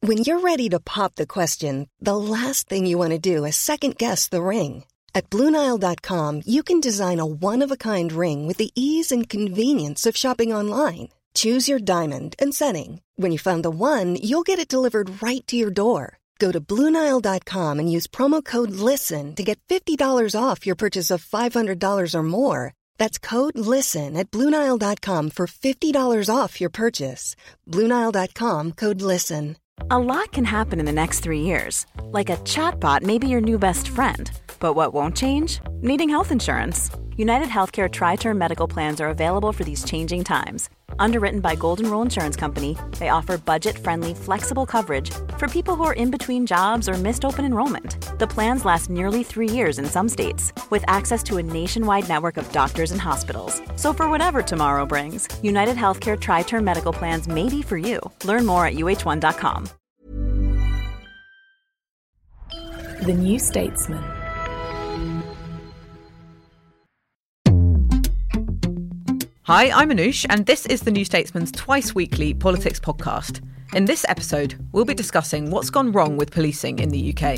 When you're ready to pop the question, the last thing you want to do is second-guess the ring. At BlueNile.com, you can design a one-of-a-kind ring with the ease and convenience of shopping online. Choose your diamond and setting. When you find the one, you'll get it delivered right to your door. Go to BlueNile.com and use promo code LISTEN to get $50 off your purchase of $500 or more. That's code LISTEN at BlueNile.com for $50 off your purchase. BlueNile.com, code LISTEN. A lot can happen in the next 3 years. Like a chatbot may be your new best friend. But what won't change? Needing health insurance. United Healthcare Tri-Term Medical Plans are available for these changing times. Underwritten by Golden Rule Insurance Company, they offer budget-friendly, flexible coverage for people who are in between jobs or missed open enrollment. The plans last nearly 3 years in some states, with access to a nationwide network of doctors and hospitals. So for whatever tomorrow brings, United Healthcare Tri-Term Medical Plans may be for you. Learn more at uh1.com. The New Statesman. Hi, I'm Anoush, and this is the New Statesman's twice-weekly politics podcast. In this episode, we'll be discussing what's gone wrong with policing in the UK.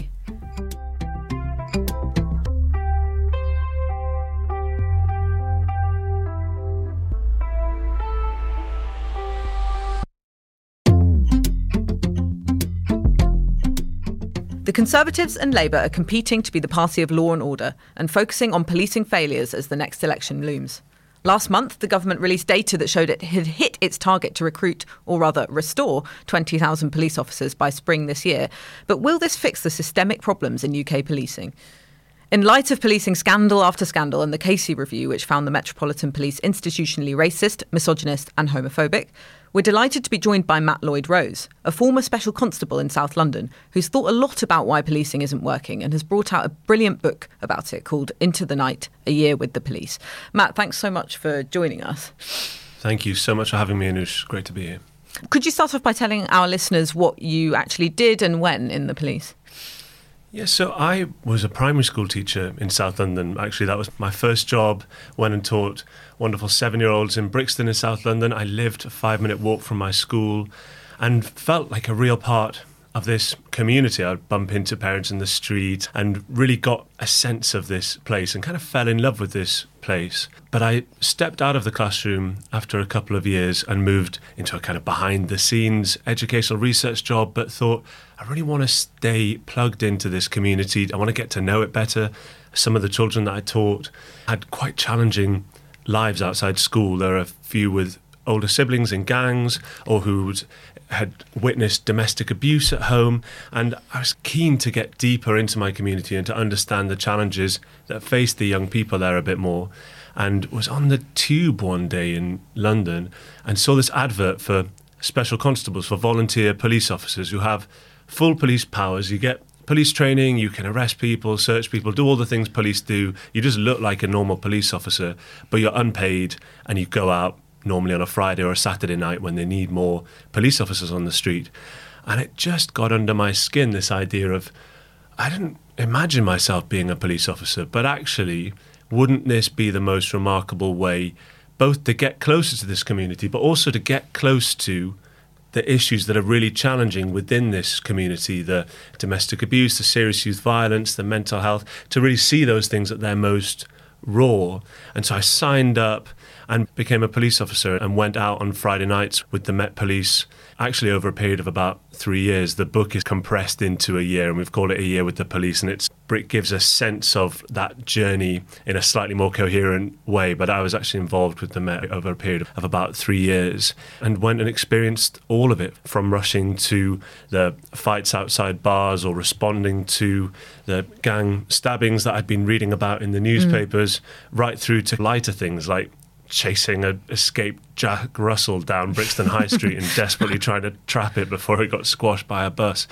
The Conservatives and Labour are competing to be the party of law and order and focusing on policing failures as the next election looms. Last month, the government released data that showed it had hit its target to recruit, or rather restore, 20,000 police officers by spring this year. But will this fix the systemic problems in UK policing? In light of policing scandal after scandal and the Casey Review, which found the Metropolitan Police institutionally racist, misogynist and homophobic, we're delighted to be joined by Matt Lloyd-Rose, a former special constable in South London who's thought a lot about why policing isn't working and has brought out a brilliant book about it called Into the Night, A Year with the Police. Matt, thanks so much for joining us. Thank you so much for having me, Anoush. Great to be here. Could you start off by telling our listeners what you actually did and when in the police? Yeah, so I was a primary school teacher in South London. Actually, that was my first job. Went and taught wonderful 7-year-olds in Brixton in South London. I lived a 5-minute walk from my school and felt like a real part of this community. I'd bump into parents in the street and really got a sense of this place and kind of fell in love with this place. But I stepped out of the classroom after a couple of years and moved into a kind of behind-the-scenes educational research job, but thought, I really want to stay plugged into this community. I want to get to know it better. Some of the children that I taught had quite challenging lives outside school. There are a few with older siblings in gangs or who had witnessed domestic abuse at home. And I was keen to get deeper into my community and to understand the challenges that faced the young people there a bit more. And was on the tube one day in London and saw this advert for special constables, for volunteer police officers who have full police powers. You get police training, you can arrest people, search people, do all the things police do. You just look like a normal police officer, but you're unpaid and you go out normally on a Friday or a Saturday night when they need more police officers on the street. And it just got under my skin, this idea of, I didn't imagine myself being a police officer, but actually, wouldn't this be the most remarkable way both to get closer to this community, but also to get close to the issues that are really challenging within this community, the domestic abuse, the serious youth violence, the mental health, to really see those things at their most raw. And so I signed up and became a police officer and went out on Friday nights with the Met Police, actually over a period of about 3 years. The book is compressed into a year and we've called it A Year with the Police, and it gives a sense of that journey in a slightly more coherent way. But I was actually involved with the Met over a period of about 3 years and went and experienced all of it, from rushing to the fights outside bars or responding to the gang stabbings that I'd been reading about in the newspapers, right through to lighter things like chasing an escaped Jack Russell down Brixton High Street and desperately trying to trap it before it got squashed by a bus,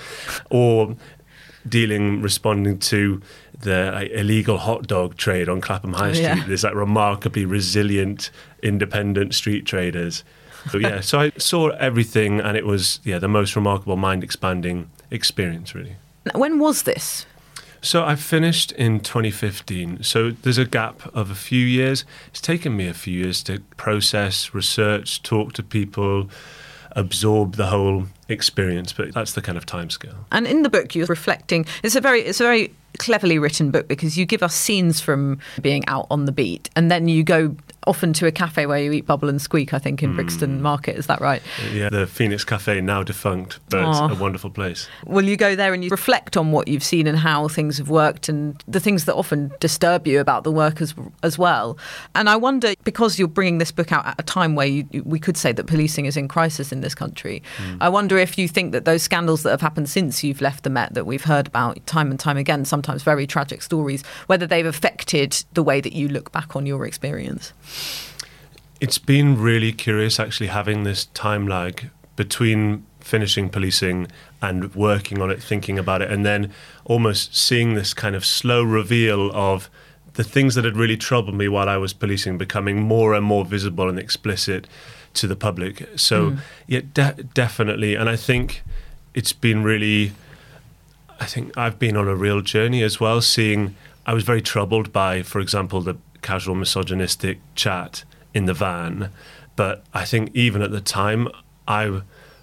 or responding to the illegal hot dog trade on Clapham High Street. Yeah. There's remarkably resilient, independent street traders. So I saw everything, and it was the most remarkable, mind-expanding experience, really. When was this? So I finished in 2015. So there's a gap of a few years. It's taken me a few years to process, research, talk to people, absorb the whole experience. But that's the kind of timescale. And in the book, you're reflecting. It's a very cleverly written book because you give us scenes from being out on the beat, and then you go often to a cafe where you eat bubble and squeak, I think, in Brixton Market. Is that right? Yeah, the Phoenix Cafe, now defunct, but a wonderful place. Well, you go there and you reflect on what you've seen and how things have worked and the things that often disturb you about the work as well. And I wonder, because you're bringing this book out at a time where we could say that policing is in crisis in this country, I wonder if you think that those scandals that have happened since you've left the Met that we've heard about time and time again, sometimes very tragic stories, whether they've affected the way that you look back on your experience. It's been really curious actually having this time lag between finishing policing and working on it, thinking about it, and then almost seeing this kind of slow reveal of the things that had really troubled me while I was policing becoming more and more visible and explicit to the public. So yeah, definitely. And I think it's been really, I think I've been on a real journey as well, seeing, I was very troubled by, for example, the casual misogynistic chat in the van. But I think even at the time, I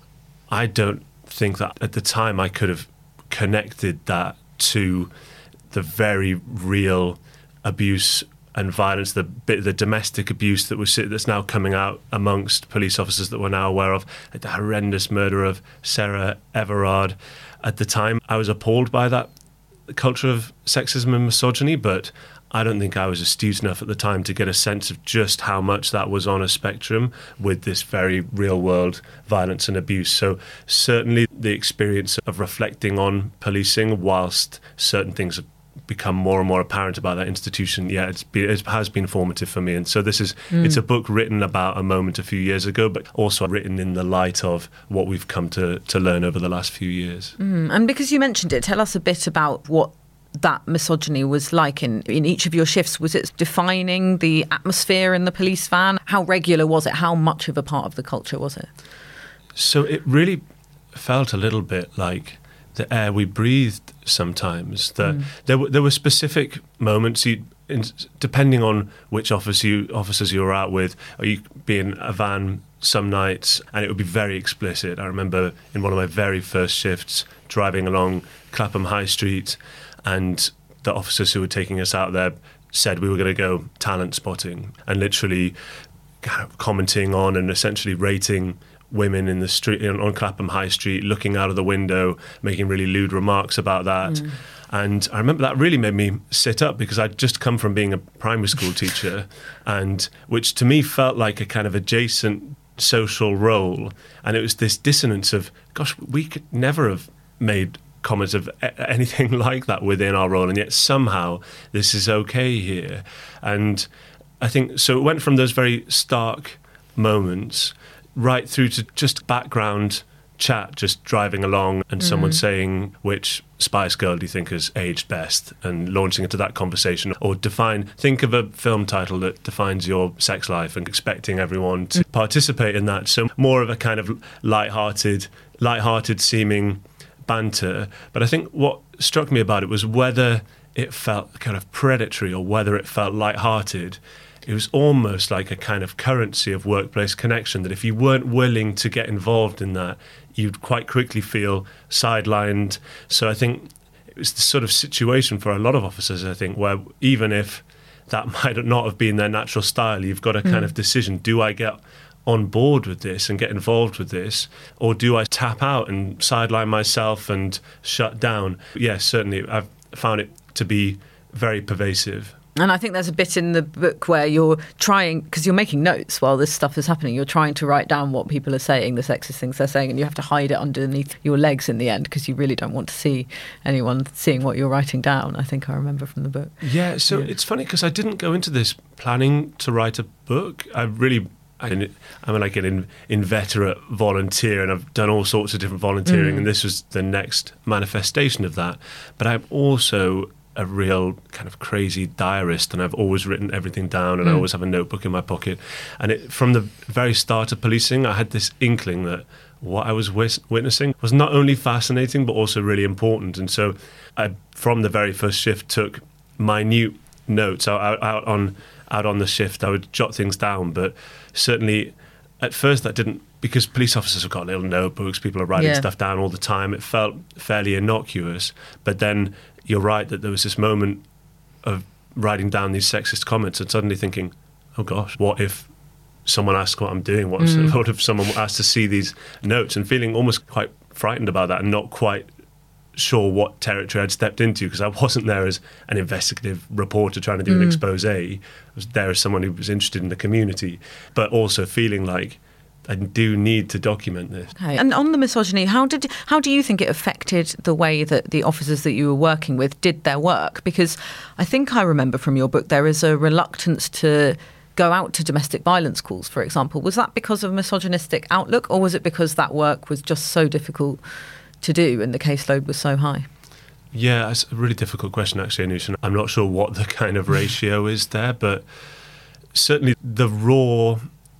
don't think that at the time I could have connected that to the very real abuse and violence, the domestic abuse that's now coming out amongst police officers that we're now aware of, like the horrendous murder of Sarah Everard. At the time, I was appalled by that culture of sexism and misogyny, but I don't think I was astute enough at the time to get a sense of just how much that was on a spectrum with this very real-world violence and abuse. So certainly the experience of reflecting on policing whilst certain things have become more and more apparent about that institution, it has been formative for me. And so this is, it's a book written about a moment a few years ago, but also written in the light of what we've come to learn over the last few years. And because you mentioned it, tell us a bit about what that misogyny was like in each of your shifts. Was it defining the atmosphere in the police van? How regular was it? How much of a part of the culture was it? So it really felt a little bit like the air we breathed sometimes. There were specific moments, depending on which officers you were out with, or you be in a van some nights, and it would be very explicit. I remember in one of my very first shifts driving along Clapham High Street, and the officers who were taking us out there said we were going to go talent spotting, and literally kind of commenting on and essentially rating women in the street on Clapham High Street, looking out of the window, making really lewd remarks about that. And I remember that really made me sit up, because I'd just come from being a primary school teacher, and which to me felt like a kind of adjacent social role. And it was this dissonance of, gosh, we could never have made comments of anything like that within our role, and yet somehow this is okay here. And I think so it went from those very stark moments right through to just background chat, just driving along and someone saying, which Spice Girl do you think has aged best, and launching into that conversation. Or think of a film title that defines your sex life and expecting everyone to participate in that. So more of a kind of light-hearted seeming banter. But I think what struck me about it was whether it felt kind of predatory or whether it felt light-hearted. It was almost like a kind of currency of workplace connection, that if you weren't willing to get involved in that, you'd quite quickly feel sidelined. So I think it was the sort of situation for a lot of officers, I think, where even if that might not have been their natural style, you've got a kind of decision. Do I get on board with this and get involved with this, or do I tap out and sideline myself and shut down? Yes, certainly I've found it to be very pervasive. And I think there's a bit in the book where you're trying, because you're making notes while this stuff is happening, you're trying to write down what people are saying, the sexist things they're saying, and you have to hide it underneath your legs in the end, because you really don't want to see anyone seeing what you're writing down, I think I remember from the book. Yeah, so it's funny, because I didn't go into this planning to write a book. I'm like an inveterate volunteer, and I've done all sorts of different volunteering, and this was the next manifestation of that. But I'm also a real kind of crazy diarist, and I've always written everything down, and I always have a notebook in my pocket. And from the very start of policing, I had this inkling that what I was witnessing was not only fascinating but also really important. And so I, from the very first shift, took minute notes out on the shift. I would jot things down, but certainly at first that didn't, because police officers have got little notebooks, people are writing stuff down all the time, it felt fairly innocuous. But then you're right that there was this moment of writing down these sexist comments and suddenly thinking, oh gosh, what if someone asks what I'm doing? What if someone asked to see these notes? And feeling almost quite frightened about that and not quite sure what territory I'd stepped into, because I wasn't there as an investigative reporter trying to do an expose. I was there as someone who was interested in the community, but also feeling like I do need to document this. Okay. And on the misogyny, how do you think it affected the way that the officers that you were working with did their work? Because I think I remember from your book there is a reluctance to go out to domestic violence calls, for example. Was that because of a misogynistic outlook, or was it because that work was just so difficult to do and the caseload was so high? Yeah, it's a really difficult question, actually, Anoosh. I'm not sure what the kind of ratio is there, but certainly the raw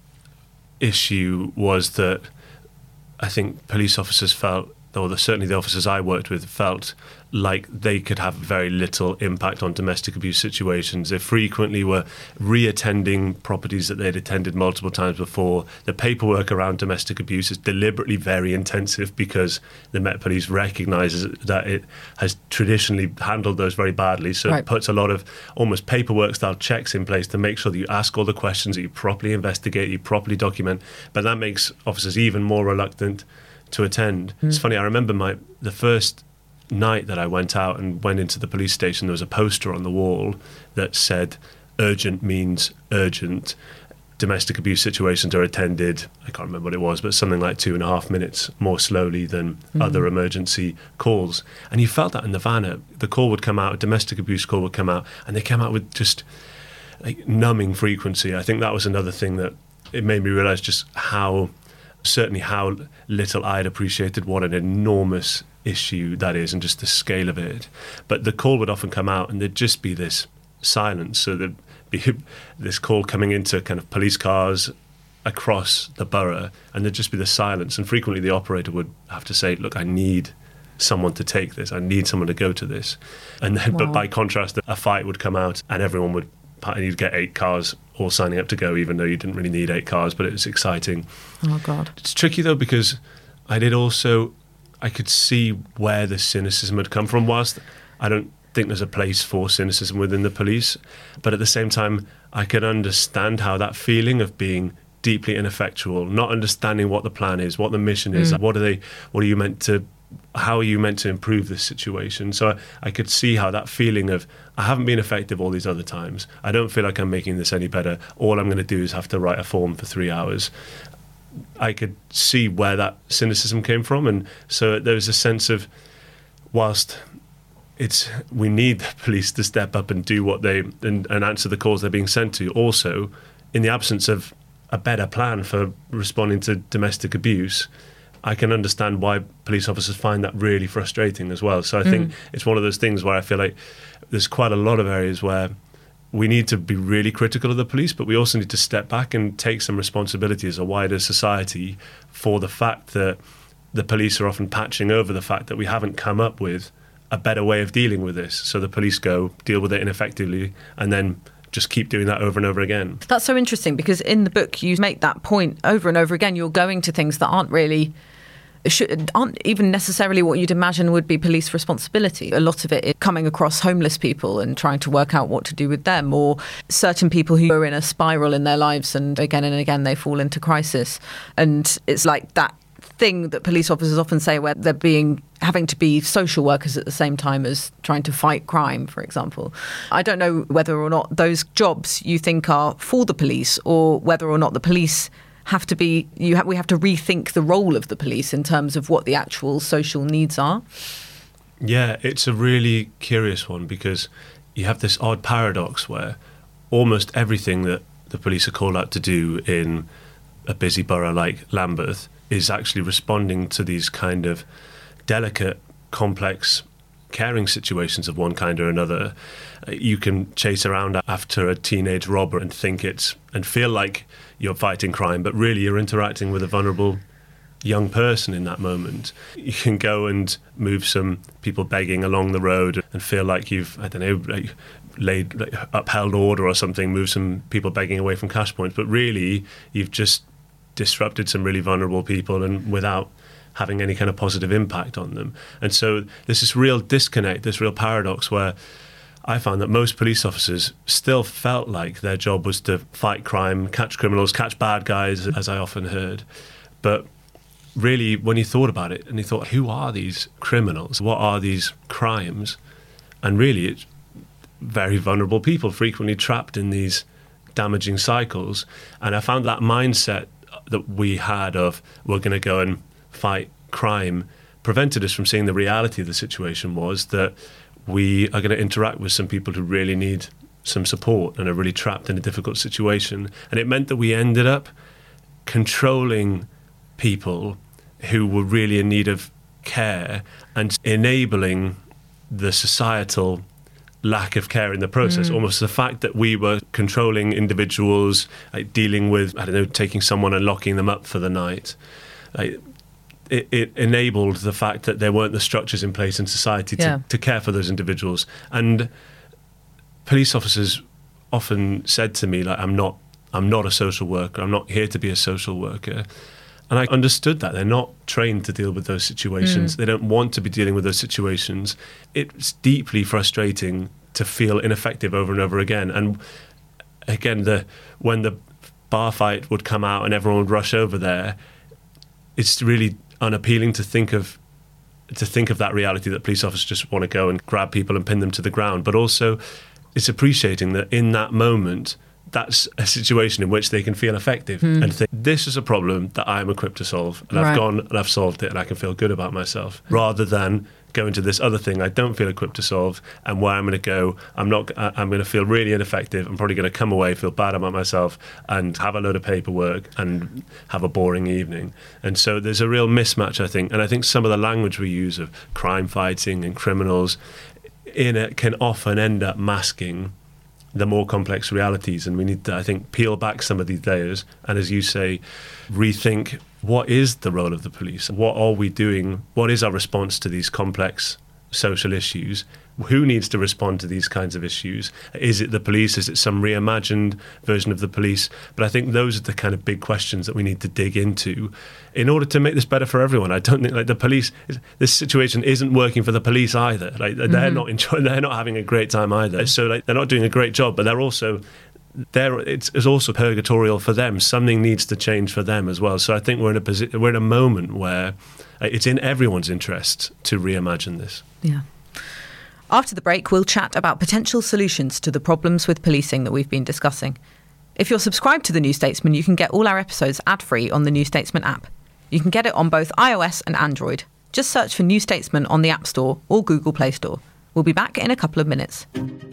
issue was that I think police officers felt, or certainly the officers I worked with felt like they could have very little impact on domestic abuse situations. They frequently were re-attending properties that they'd attended multiple times before. The paperwork around domestic abuse is deliberately very intensive because the Met Police recognises that it has traditionally handled those very badly. So It puts a lot of almost paperwork-style checks in place to make sure that you ask all the questions, that you properly investigate, you properly document. But that makes officers even more reluctant to attend. It's funny, I remember the first night that I went out and went into the police station, there was a poster on the wall that said, urgent means urgent. Domestic abuse situations are attended, I can't remember what it was, but something like 2.5 minutes more slowly than other emergency calls. And you felt that in the van. The call would come out, a domestic abuse call would come out, and they came out with just like numbing frequency. I think that was another thing that it made me realise just how little I'd appreciated what an enormous issue that is and just the scale of it. But the call would often come out and there'd just be this silence. So there'd be this call coming into kind of police cars across the borough, and there'd just be the silence. And frequently the operator would have to say, look, I need someone to take this. I need someone to go to this. And then, But by contrast, a fight would come out and everyone would, and you'd get 8 cars all signing up to go, even though you didn't really need 8 cars, but it was exciting. Oh, God. It's tricky, though, because I could see where the cynicism had come from, whilst I don't think there's a place for cynicism within the police. But at the same time, I could understand how that feeling of being deeply ineffectual, not understanding what the plan is, what the mission is, how are you meant to improve this situation? So I could see how that feeling of, I haven't been effective all these other times, I don't feel like I'm making this any better, all I'm going to do is have to write a form for 3 hours. I could see where that cynicism came from. And so there was a sense of, whilst we need the police to step up and do what and answer the calls they're being sent to, also in the absence of a better plan for responding to domestic abuse, I can understand why police officers find that really frustrating as well. So I think it's one of those things where I feel like there's quite a lot of areas where we need to be really critical of the police, but we also need to step back and take some responsibility as a wider society for the fact that the police are often patching over the fact that we haven't come up with a better way of dealing with this. So the police deal with it ineffectively, and then just keep doing that over and over again. That's so interesting, because in the book you make that point over and over again. You're going to things that aren't even necessarily what you'd imagine would be police responsibility. A lot of it is coming across homeless people and trying to work out what to do with them, or certain people who are in a spiral in their lives and again they fall into crisis. And it's like that thing that police officers often say, where they're having to be social workers at the same time as trying to fight crime, for example. I don't know whether or not those jobs you think are for the police, or whether or not the police we have to rethink the role of the police in terms of what the actual social needs are. Yeah, it's a really curious one, because you have this odd paradox where almost everything that the police are called out to do in a busy borough like Lambeth is actually responding to these kind of delicate, complex caring situations of one kind or another. You can chase around after a teenage robber and feel like you're fighting crime, but really you're interacting with a vulnerable young person in that moment. You can go and move some people begging along the road and feel like you've, upheld order or something, move some people begging away from cash points, but really you've just disrupted some really vulnerable people and without having any kind of positive impact on them. And so there's this real disconnect, this real paradox where I found that most police officers still felt like their job was to fight crime, catch criminals, catch bad guys, as I often heard. But really, when you thought about it and you thought, who are these criminals? What are these crimes? And really, it's very vulnerable people, frequently trapped in these damaging cycles. And I found that mindset that we had of, we're going to go and fight crime, prevented us from seeing the reality of the situation was that we are going to interact with some people who really need some support and are really trapped in a difficult situation. And it meant that we ended up controlling people who were really in need of care and enabling the societal lack of care in the process. Almost the fact that we were controlling individuals, like dealing with, taking someone and locking them up for the night. It enabled the fact that there weren't the structures in place in society to care for those individuals. And police officers often said to me, like, I'm not a social worker. I'm not here to be a social worker. And I understood that. They're not trained to deal with those situations. They don't want to be dealing with those situations. It's deeply frustrating to feel ineffective over and over again. And again, when the bar fight would come out and everyone would rush over there, it's really unappealing to think of that reality that police officers just want to go and grab people and pin them to the ground. But also, it's appreciating that in that moment, that's a situation in which they can feel effective and think, this is a problem that I'm equipped to solve. And I've gone and I've solved it and I can feel good about myself. Rather than go into this other thing I don't feel equipped to solve, and where I'm going to go, I'm going to feel really ineffective. I'm probably going to come away, feel bad about myself and have a load of paperwork and have a boring evening. And so there's a real mismatch, I think. And I think some of the language we use of crime fighting and criminals in it can often end up masking the more complex realities, and we need to, I think, peel back some of these layers and, as you say, rethink what is the role of the police? What are we doing? What is our response to these complex social issues? Who needs to respond to these kinds of issues? Is it the police? Is it some reimagined version of the police? But I think those are the kind of big questions that we need to dig into in order to make this better for everyone. I don't think, like, the police, this situation isn't working for the police either. Like, they're not enjoying, they're not having a great time either. So, like, they're not doing a great job, but they're also it's also purgatorial for them. Something needs to change for them as well. So I think we're in a moment where it's in everyone's interest to reimagine this. Yeah. After the break, we'll chat about potential solutions to the problems with policing that we've been discussing. If you're subscribed to The New Statesman, you can get all our episodes ad-free on the New Statesman app. You can get it on both iOS and Android. Just search for New Statesman on the App Store or Google Play Store. We'll be back in a couple of minutes.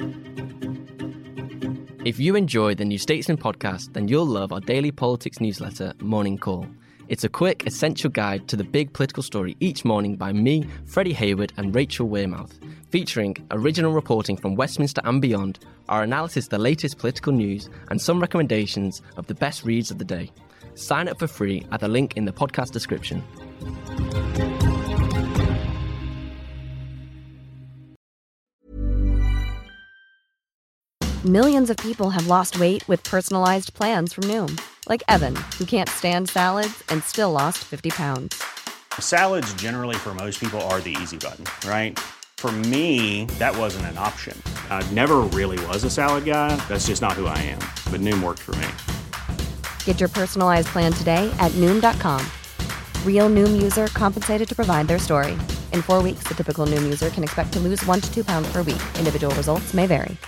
If you enjoy the New Statesman podcast, then you'll love our daily politics newsletter, Morning Call. It's a quick, essential guide to the big political story each morning by me, Freddie Hayward and Rachel Wearmouth, featuring original reporting from Westminster and beyond, our analysis of the latest political news, and some recommendations of the best reads of the day. Sign up for free at the link in the podcast description. Millions of people have lost weight with personalized plans from Noom. Like Evan, who can't stand salads and still lost 50 pounds. Salads generally for most people are the easy button, right? For me, that wasn't an option. I never really was a salad guy. That's just not who I am. But Noom worked for me. Get your personalized plan today at Noom.com. Real Noom user compensated to provide their story. In 4 weeks, the typical Noom user can expect to lose 1 to 2 pounds per week. Individual results may vary.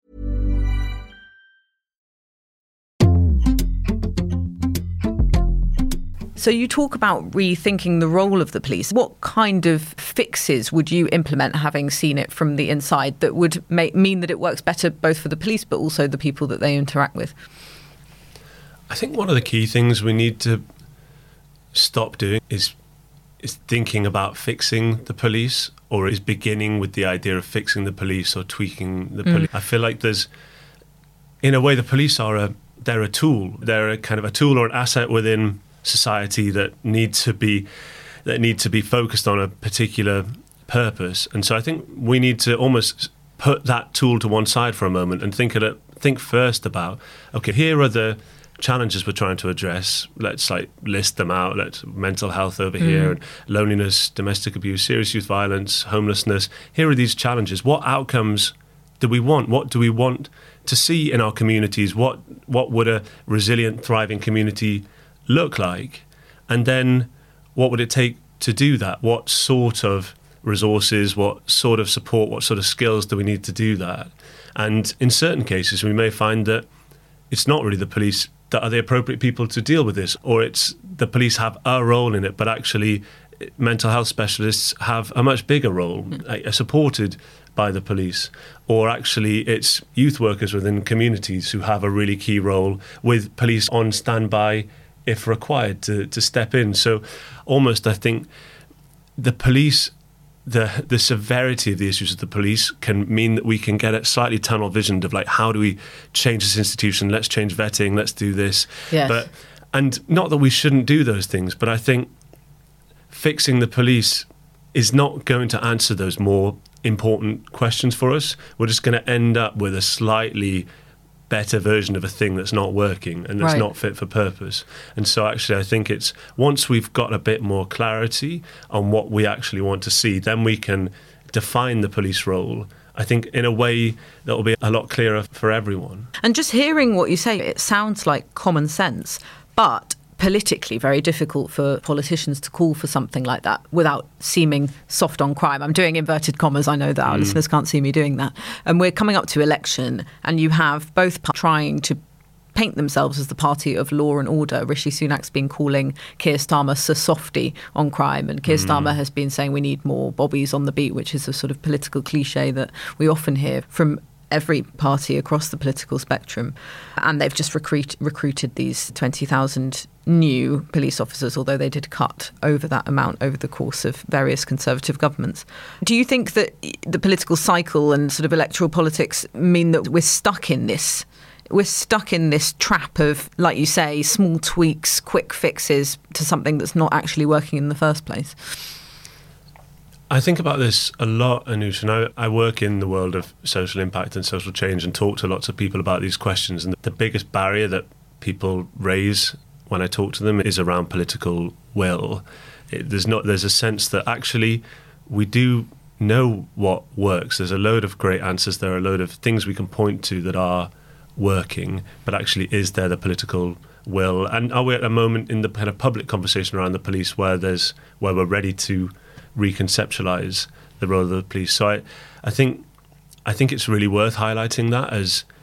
So you talk about rethinking the role of the police. What kind of fixes would you implement, having seen it from the inside, that would mean that it works better both for the police but also the people that they interact with? I think one of the key things we need to stop doing is thinking about fixing the police, or is beginning with the idea of fixing the police or tweaking the police. I feel like in a way, the police they're a tool. They're a kind of a tool or an asset within society that need to be focused on a particular purpose. And so I think we need to almost put that tool to one side for a moment and think first about, okay, here are the challenges we're trying to address, let's list them out. Let's mental health over here, and loneliness, domestic abuse, serious youth violence, homelessness. Here are these challenges. What outcomes do we want? What do we want to see in our communities? What would a resilient, thriving community look like? And then what would it take to do that? What sort of resources, what sort of support, what sort of skills do we need to do that? And in certain cases, we may find that it's not really the police that are the appropriate people to deal with this, or it's the police have a role in it, but actually mental health specialists have a much bigger role, supported by the police, or actually it's youth workers within communities who have a really key role with police on standby if required to step in. So almost I think the police, the severity of the issues of the police can mean that we can get a slightly tunnel visioned of how do we change this institution? Let's change vetting. Let's do this. Yes. And not that we shouldn't do those things, but I think fixing the police is not going to answer those more important questions for us. We're just going to end up with a slightly better version of a thing that's not working and that's not fit for purpose. And so actually I think it's once we've got a bit more clarity on what we actually want to see, then we can define the police role, I think, in a way that will be a lot clearer for everyone. And just hearing what you say, it sounds like common sense, but politically very difficult for politicians to call for something like that without seeming soft on crime. I'm doing inverted commas. I know that our listeners can't see me doing that. And we're coming up to election, and you have both trying to paint themselves as the party of law and order. Rishi Sunak's been calling Keir Starmer Sir Softy on crime, and Keir Starmer has been saying we need more bobbies on the beat, which is a sort of political cliche that we often hear from every party across the political spectrum. And they've just recruited these 20,000 new police officers, although they did cut over that amount over the course of various Conservative governments. Do you think that the political cycle and sort of electoral politics mean that we're stuck in this trap of, like you say, small tweaks, quick fixes to something that's not actually working in the first place? I think about this a lot, Anoosh, and I work in the world of social impact and social change and talk to lots of people about these questions. And the biggest barrier that people raise when I talk to them is around political will. There's a sense that actually we do know what works. There's a load of great answers. There are a load of things we can point to that are working, but actually is there the political will? And are we at a moment in the kind of public conversation around the police where we're ready to reconceptualize the role of the police? So I think it's really worth highlighting that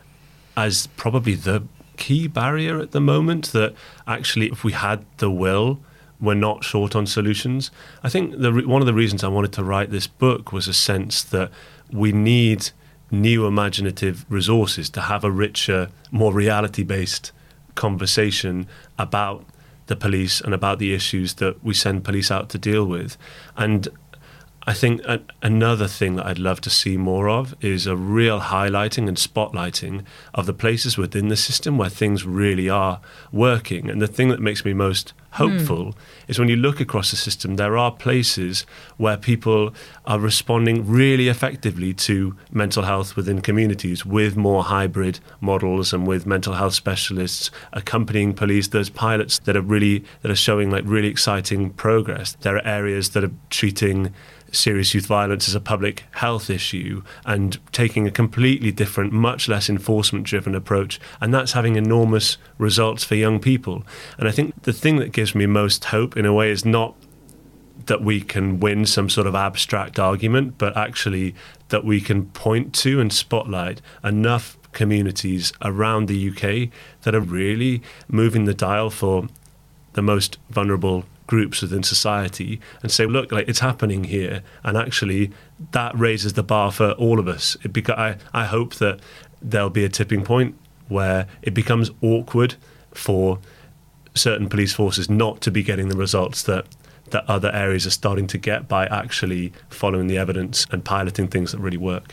as probably the key barrier at the moment, that actually if we had the will, we're not short on solutions. I think one of the reasons I wanted to write this book was a sense that we need new imaginative resources to have a richer, more reality-based conversation about the police and about the issues that we send police out to deal with. And I think another thing that I'd love to see more of is a real highlighting and spotlighting of the places within the system where things really are working. And the thing that makes me most hopeful is when you look across the system, there are places where people are responding really effectively to mental health within communities with more hybrid models and with mental health specialists accompanying police. There's pilots that are showing really exciting progress. There are areas that are treating serious youth violence as a public health issue and taking a completely different, much less enforcement-driven approach, and that's having enormous results for young people. And I think the thing that gives me most hope, in a way, is not that we can win some sort of abstract argument, but actually that we can point to and spotlight enough communities around the UK that are really moving the dial for the most vulnerable groups within society, and say, look, it's happening here, and actually that raises the bar for all of us. I hope that there'll be a tipping point where it becomes awkward for certain police forces not to be getting the results that other areas are starting to get by actually following the evidence and piloting things that really work.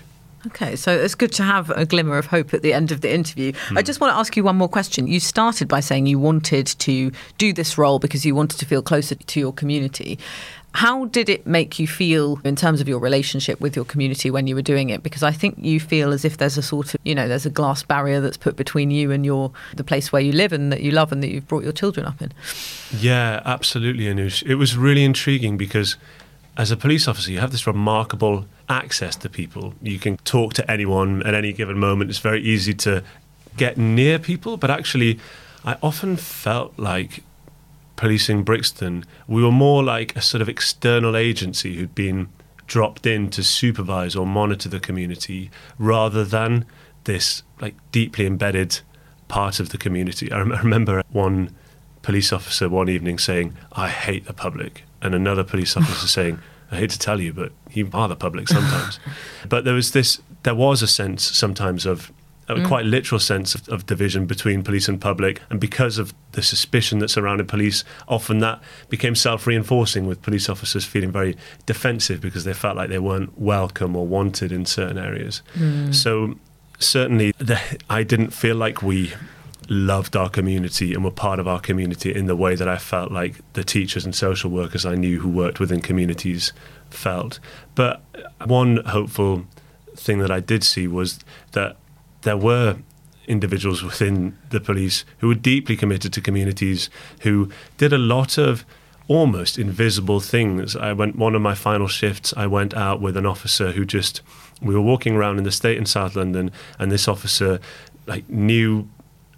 Okay, so it's good to have a glimmer of hope at the end of the interview. I just want to ask you one more question. You started by saying you wanted to do this role because you wanted to feel closer to your community. How did it make you feel in terms of your relationship with your community when you were doing it? Because I think you feel as if there's a sort of, there's a glass barrier that's put between you and the place where you live and that you love and that you've brought your children up in. Yeah, absolutely, Anoush. It was really intriguing because as a police officer, you have this remarkable access to people. You can talk to anyone at any given moment. It's very easy to get near people, but actually I often felt like policing Brixton, we were more like a sort of external agency who'd been dropped in to supervise or monitor the community rather than this like deeply embedded part of the community. I remember one police officer one evening saying, "I hate the public," and another police officer saying, "I hate to tell you, but you are the public sometimes." But there was a sense sometimes of a quite literal sense of division between police and public. And because of the suspicion that surrounded police, often that became self-reinforcing, with police officers feeling very defensive because they felt like they weren't welcome or wanted in certain areas. So certainly I didn't feel like we loved our community and were part of our community in the way that I felt like the teachers and social workers I knew who worked within communities felt. But one hopeful thing that I did see was that there were individuals within the police who were deeply committed to communities, who did a lot of almost invisible things. One of my final shifts, I went out with an officer we were walking around in the state in South London, and this officer knew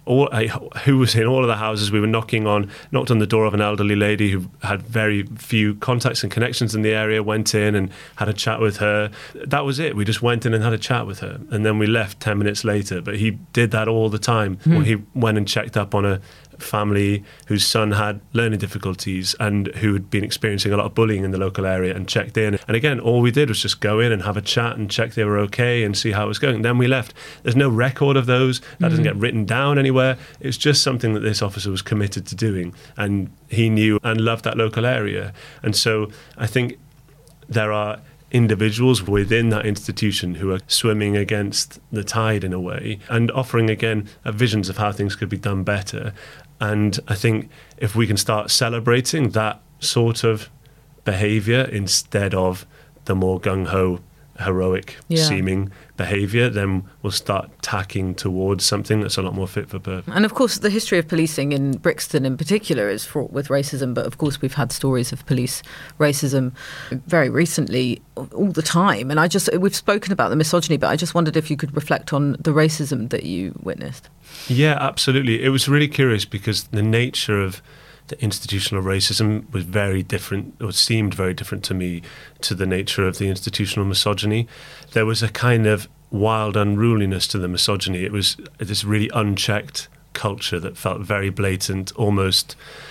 who was in all of the houses. We were knocked on the door of an elderly lady who had very few contacts and connections in the area, went in and had a chat with her. That was it. We just went in and had a chat with her. And then we left 10 minutes later. But he did that all the time. When he went and checked up on a family whose son had learning difficulties and who had been experiencing a lot of bullying in the local area, and checked in. And again, all we did was just go in and have a chat and check they were okay and see how it was going. And then we left. There's no record of those. That doesn't get written down anywhere. It's just something that this officer was committed to doing, and he knew and loved that local area. And so I think there are individuals within that institution who are swimming against the tide in a way and offering again visions of how things could be done better. And I think if we can start celebrating that sort of behaviour instead of the more gung-ho, heroic seeming behaviour, then we'll start tacking towards something that's a lot more fit for purpose. And of course, the history of policing in Brixton in particular is fraught with racism, but of course we've had stories of police racism very recently all the time. And we've spoken about the misogyny, but I just wondered if you could reflect on the racism that you witnessed. Yeah, absolutely. It was really curious because the nature of the institutional racism was very different, or seemed very different to me, to the nature of the institutional misogyny. There was a kind of wild unruliness to the misogyny. It was this really unchecked culture that felt very blatant, almost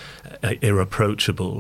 irreproachable,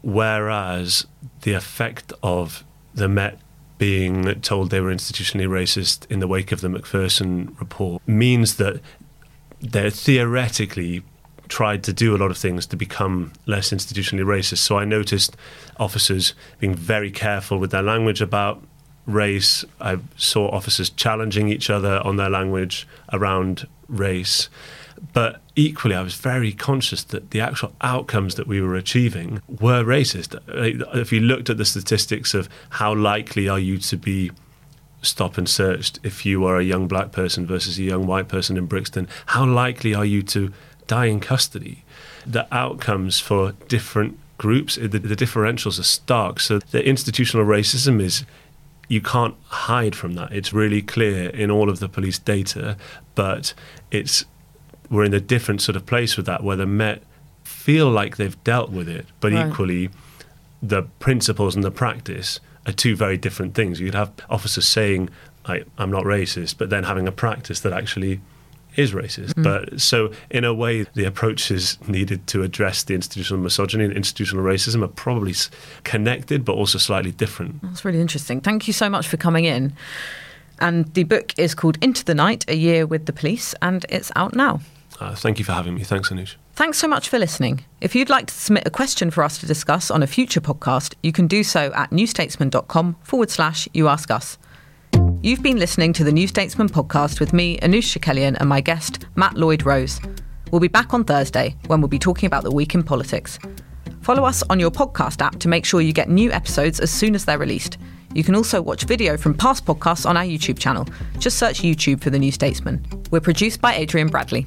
whereas the effect of the Met being told they were institutionally racist in the wake of the Macpherson report means that they're theoretically tried to do a lot of things to become less institutionally racist. So I noticed officers being very careful with their language about race. I saw officers challenging each other on their language around race. But equally, I was very conscious that the actual outcomes that we were achieving were racist. If you looked at the statistics of how likely are you to be stopped and searched if you are a young black person versus a young white person in Brixton, how likely are you to die in custody? The outcomes for different groups, the differentials are stark. So the institutional racism is, you can't hide from that. It's really clear in all of the police data, but we're in a different sort of place with that, where the Met feel like they've dealt with it, but equally the principles and the practice are two very different things. You could have officers saying, I'm not racist, but then having a practice that actually is racist. But so in a way, the approaches needed to address the institutional misogyny and institutional racism are probably connected, but also slightly different. That's really interesting. Thank you so much for coming in. And the book is called Into the Night, A Year with the Police, and it's out now. Thank you for having me. Thanks, Anoush. Thanks so much for listening. If you'd like to submit a question for us to discuss on a future podcast, you can do so at newstatesman.com/youaskus. You've been listening to the New Statesman podcast with me, Anoosh Chakelian, and my guest, Matt Lloyd-Rose. We'll be back on Thursday when we'll be talking about the week in politics. Follow us on your podcast app to make sure you get new episodes as soon as they're released. You can also watch video from past podcasts on our YouTube channel. Just search YouTube for The New Statesman. We're produced by Adrian Bradley.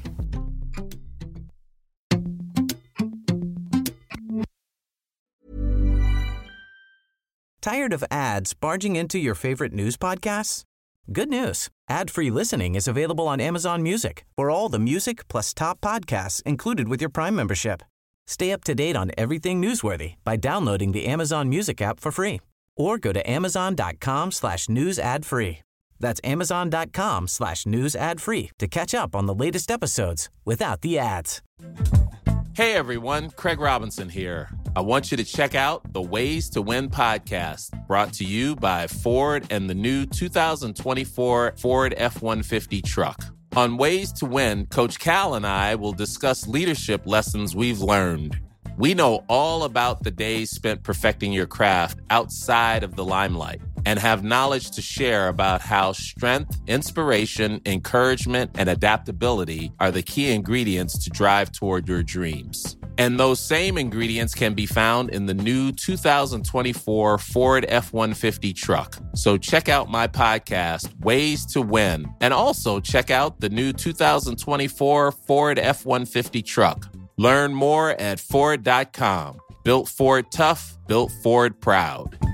Tired of ads barging into your favorite news podcasts? Good news. Ad-free listening is available on Amazon Music for all the music plus top podcasts included with your Prime membership. Stay up to date on everything newsworthy by downloading the Amazon Music app for free or go to amazon.com/news ad free. That's amazon.com/news ad free to catch up on the latest episodes without the ads. Hey everyone, Craig Robinson here. I want you to check out the Ways to Win podcast, brought to you by Ford and the new 2024 Ford F-150 truck. On Ways to Win, Coach Cal and I will discuss leadership lessons we've learned. We know all about the days spent perfecting your craft outside of the limelight and have knowledge to share about how strength, inspiration, encouragement, and adaptability are the key ingredients to drive toward your dreams. And those same ingredients can be found in the new 2024 Ford F-150 truck. So check out my podcast, Ways to Win, and also check out the new 2024 Ford F-150 truck. Learn more at Ford.com. Built Ford tough, built Ford proud.